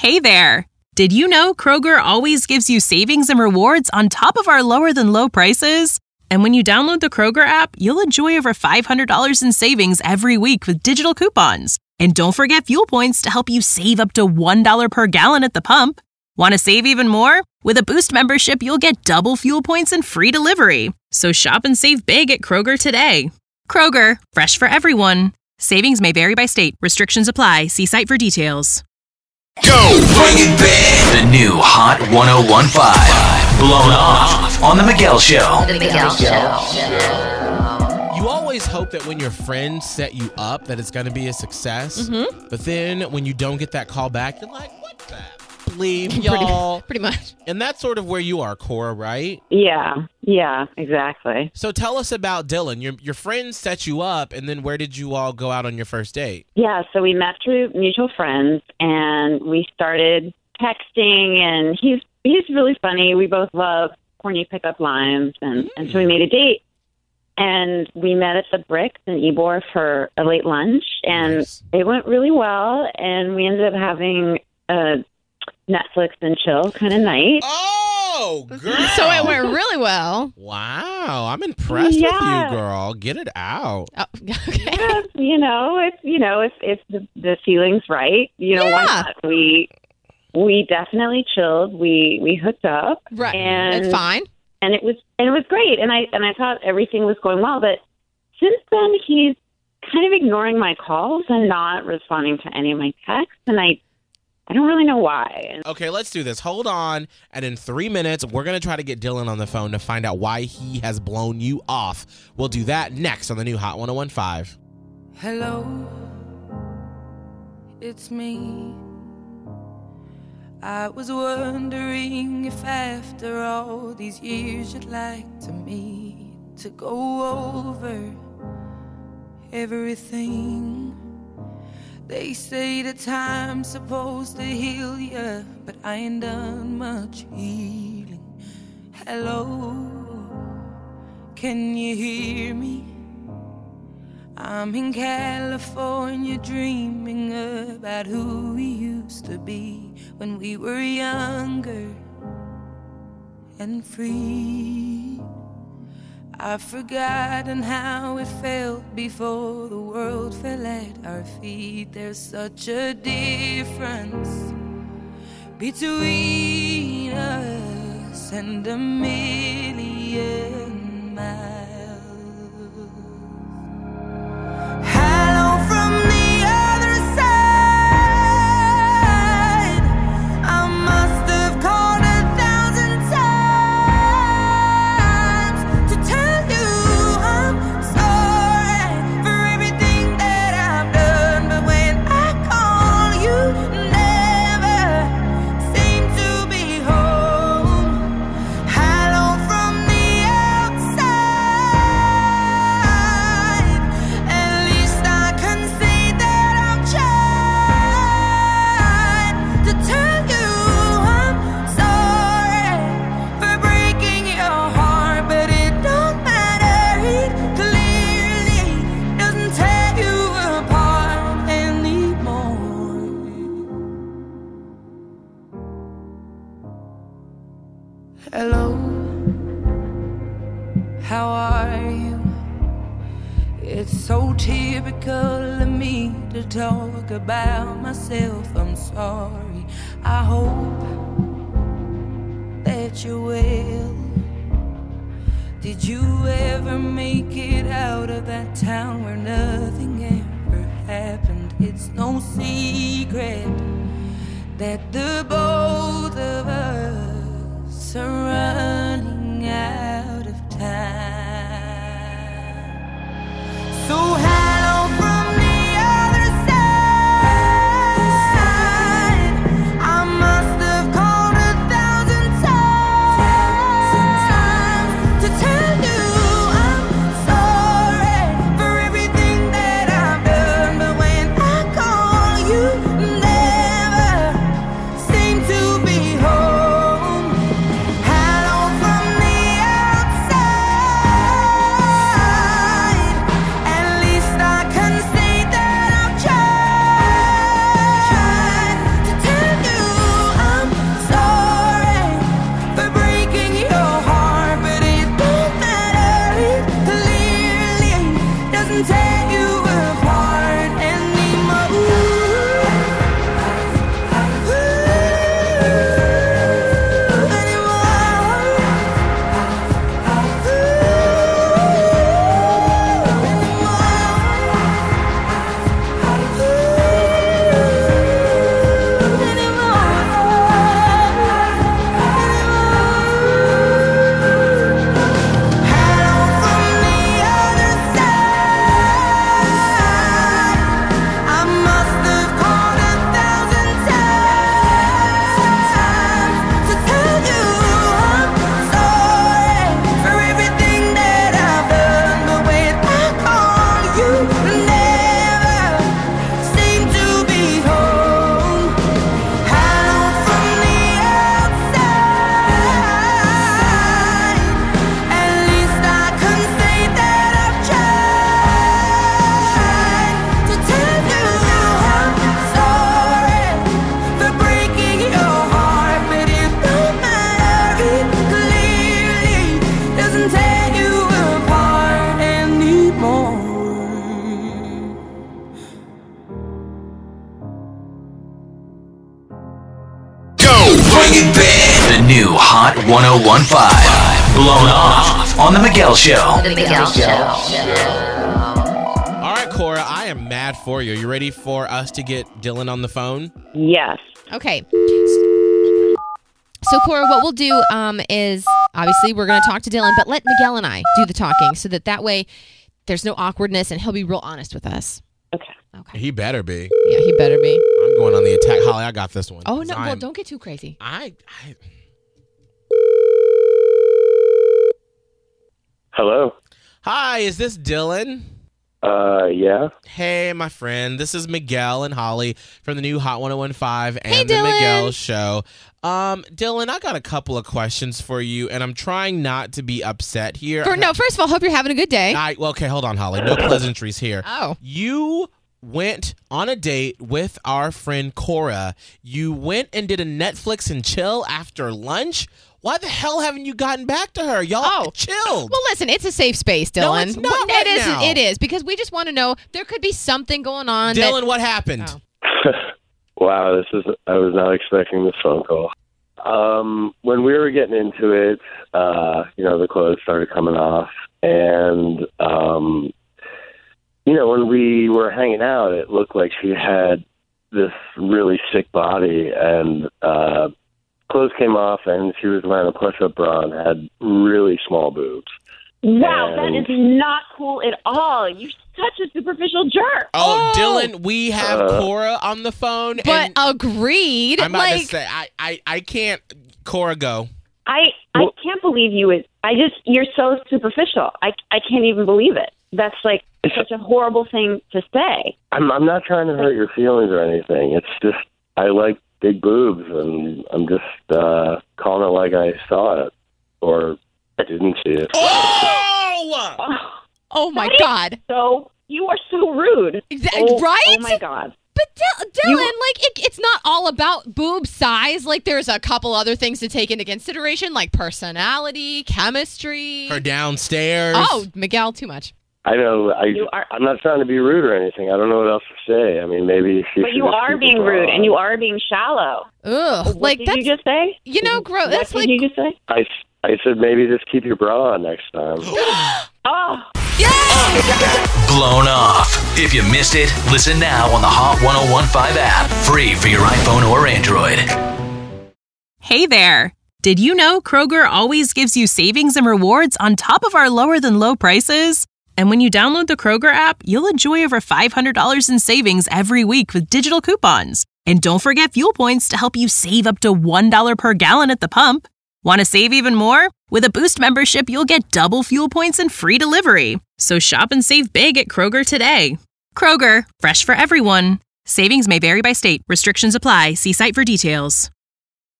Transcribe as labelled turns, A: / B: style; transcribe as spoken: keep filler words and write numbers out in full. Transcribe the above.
A: Hey there! Did you know Kroger always gives you savings and rewards on top of our lower-than-low prices? And when you download the Kroger app, you'll enjoy over five hundred dollars in savings every week with digital coupons. And don't forget fuel points to help you save up to one dollar per gallon at the pump. Want to save even more? With a Boost membership, you'll get double fuel points and free delivery. So shop and save big at Kroger today. Kroger, fresh for everyone. Savings may vary by state. Restrictions apply. See site for details.
B: Go! Bring it back! The new Hot one oh one point five. Blown off on The Miguel Show.
C: The Miguel Show.
D: You always hope that when your friends set you up that it's going to be a success.
E: Mm-hmm.
D: But then when you don't get that call back, you're like, what the bleep, y'all?
E: Pretty, pretty much.
D: And that's sort of where you are, Cora, right?
F: Yeah, yeah, exactly.
D: So tell us about Dylan. Your your friends set you up, and then where did you all go out on your first date?
F: Yeah, so we met through mutual friends, and we started texting, and he's he's really funny. We both love corny pickup lines, and, mm. and so we made a date. And we met at the Bricks in Ybor for a late lunch, and nice. It went really well, and we ended up having a Netflix and chill kind of night.
D: Oh, girl.
E: So it went really well.
D: Wow. I'm impressed
F: yeah.
D: with you, girl. Get it out.
E: Oh, okay.
F: Yeah, you know, if you know, if if the, the feeling's right, you know,
E: yeah.
F: why not? We we definitely chilled. We we hooked up.
E: Right.
F: And
E: it's fine.
F: And it was and it was great. And I and I thought everything was going well, but since then he's kind of ignoring my calls and not responding to any of my texts, and I I don't really know why.
D: Okay, let's do this. Hold on. And in three minutes, we're going to try to get Dylan on the phone to find out why he has blown you off. We'll do that next on the new Hot one oh one point five.
G: Hello, it's me. I was wondering if after all these years you'd like to meet to go over everything. They say that time's supposed to heal ya, but I ain't done much healing. Hello, can you hear me? I'm in California dreaming about who we used to be when we were younger and free. I've forgotten how it felt before the world fell at our feet. There's such a difference between us and a million miles. Hello from the other side. I must have called a thousand times to tell you I'm sorry for everything that I've done. But when I call, you never seem to be home. Hello from the outside. At least I can say that I've tried to tell you I'm sorry for breaking your heart, but it don't matter. It clearly doesn't tear you apart anymore. Hello, how are you? It's so typical of me to talk about myself. I'm sorry. I hope that you're well. Did you ever make it out of that town where nothing ever happened? It's no secret that the both of us are running out of time. So hello from the other side. I must have called a thousand times to tell you I'm sorry for everything that I've done. But when I call, you never seem to be home. Hello
B: new Hot one oh one point five. Blown Off on The Miguel Show.
C: The Miguel Show.
D: All right, Cora, I am mad for you. You ready for us to get Dylan on the phone?
F: Yes.
E: Okay. So, Cora, what we'll do um, is, obviously, we're going to talk to Dylan, but let Miguel and I do the talking so that that way there's no awkwardness and he'll be real honest with us.
F: Okay.
E: Okay.
D: He better be.
E: Yeah, he better be.
D: I'm going on the attack. Holly, I got this one.
E: Oh, no, well,
D: I'm-
E: don't get too crazy.
D: I, I
H: Hello.
D: Hi, is this Dylan?
H: Uh, yeah.
D: Hey, my friend. This is Miguel and Holly from the new Hot one oh one point five and
E: Hey,
D: the
E: Dylan.
D: Miguel Show. Um, Dylan, I got a couple of questions for you, and I'm trying not to be upset here.
E: For, no, first of all, hope you're having a good day.
D: I, well, okay, hold on, Holly. No pleasantries here.
E: Oh.
D: You went on a date with our friend Cora. You went and did a Netflix and chill after lunch. Why the hell haven't you gotten back to her? Y'all
E: Oh.
D: chilled.
E: Well, listen, it's a safe space, Dylan.
D: No, it's not
E: Well,
D: right
E: it is.
D: now.
E: It is because we just want to know there could be something going on. that-
D: Dylan, what happened?
E: Oh.
H: Wow, this is I was not expecting this phone call. Um, when we were getting into it, uh, you know, the clothes started coming off, and um, you know, when we were hanging out, it looked like she had this really sick body, and uh, clothes came off, and she was wearing a push-up bra and had really small boobs.
F: Wow, that
H: And-
F: is not cool at all. You're such a superficial jerk.
D: Oh,
E: Oh.
D: Dylan, we have
H: Uh.
D: Cora on the phone.
E: But
D: and
E: agreed.
D: I'm about
E: like,
D: to say, I, I, I can't. Cora, go.
F: I I
H: Well-
F: can't believe you would. I just you're so superficial. I I can't even believe it. That's like such a horrible thing to say.
H: I'm I'm not trying to hurt your feelings or anything. It's just I like big boobs, and I'm just uh, calling it like I saw it or didn't see it.
D: Oh!
F: Oh,
E: oh my
F: That is
E: God.
F: so you are so rude.
E: Exa-
F: Oh,
E: right?
F: Oh my God.
E: But Dil- Dylan,
F: You-
E: like it, it's not all about boob size. Like there's a couple other things to take into consideration, like personality, chemistry.
D: Her downstairs.
E: Oh, Miguel, too much.
H: I know I
F: You are-
H: I'm not trying to be rude or anything. I don't know what else to say. I mean, maybe she.
F: But
H: should
F: you
H: just
F: are
H: keep
F: being
H: it
F: rude
H: on.
F: and you are being shallow.
E: Ugh,
F: What
E: like
F: did
E: that's
F: you just say?
E: you know, gross.
F: What
E: That's
F: did
E: like
F: you just say?
H: I, I said maybe just keep your bra on next time.
F: Oh,
B: Blown Off. If you missed it, listen now on the Hot one oh one point five app. Free for your iPhone or Android.
A: Hey there! Did you know Kroger always gives you savings and rewards on top of our lower than low prices? And when you download the Kroger app, you'll enjoy over five hundred dollars in savings every week with digital coupons. And don't forget fuel points to help you save up to one dollar per gallon at the pump. Want to save even more? With a Boost membership, you'll get double fuel points and free delivery. So shop and save big at Kroger today. Kroger, fresh for everyone. Savings may vary by state. Restrictions apply. See site for details.